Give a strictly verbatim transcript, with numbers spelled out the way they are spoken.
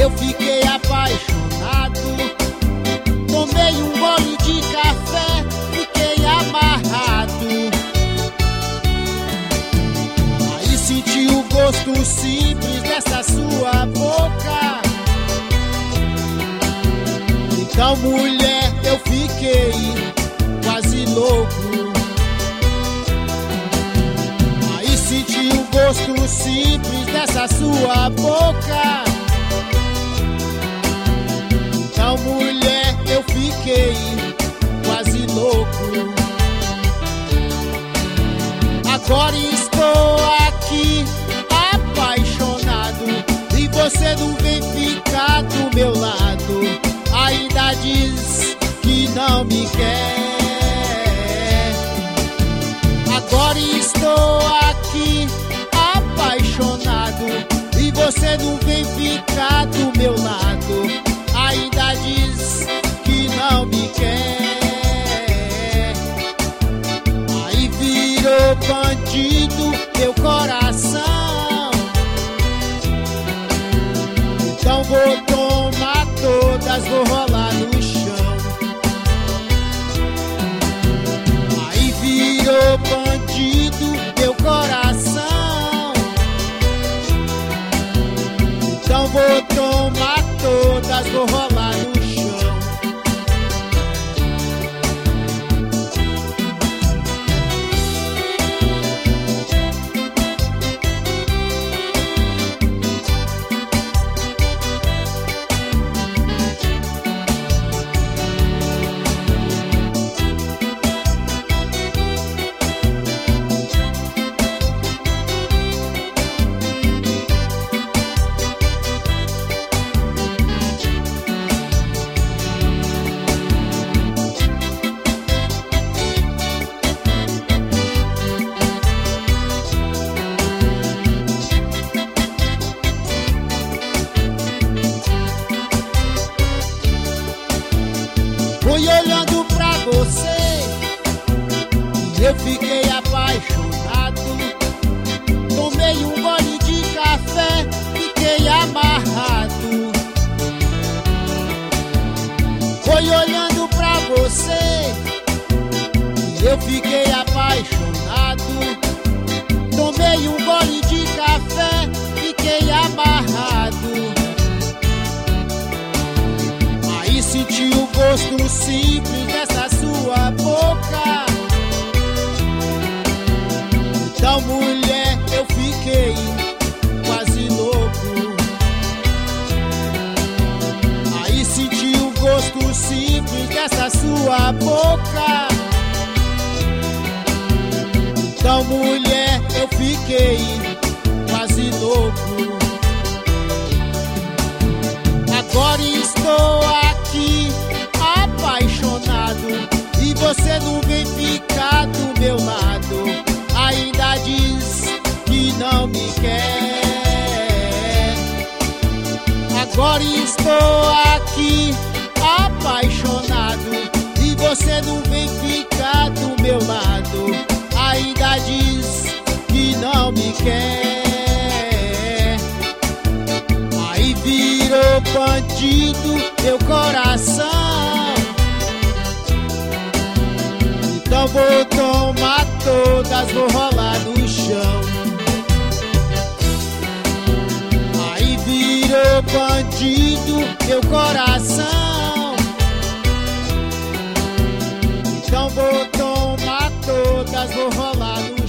eu fiquei apaixonado. Tomei um gole de café, fiquei amarrado. Aí senti o gosto simples dessa sua boca. Então, mulher, eu fiquei quase louco. Aí senti o gosto simples dessa sua boca. Então, mulher, eu fiquei quase louco. Agora estou aqui apaixonado e você não vem ficar do meu lado. Ainda diz que não me quer. Agora estou aqui apaixonado e você não vem ficar do meu lado. Ainda diz que não me quer. Aí virou bandido meu coração. Então vou tomar todas, vou rolar no chão. Aí virou bandido meu coração. Então vou tomar todas, vou rolar no chão. Fui olhando pra você e eu fiquei apaixonado. Tomei um gole de café, fiquei amarrado. Fui olhando pra você e eu fiquei apaixonado. Tomei um gole de café, fiquei amarrado. Aí senti o gosto simples dessa sua boca. Então, mulher, eu fiquei quase louco. Aí senti o gosto simples dessa sua boca. Então, mulher, eu fiquei quase louco. Agora estou aqui apaixonado e você não vem ficar do meu lado. Ainda diz que não me quer. Agora estou aqui apaixonado e você não vem ficar do meu lado. Ainda diz que não me quer. Aí virou bandido meu coração. Então vou tomar todas, vou rolar no chão. Aí virou bandido meu coração. Então vou tomar todas, vou rolar no chão.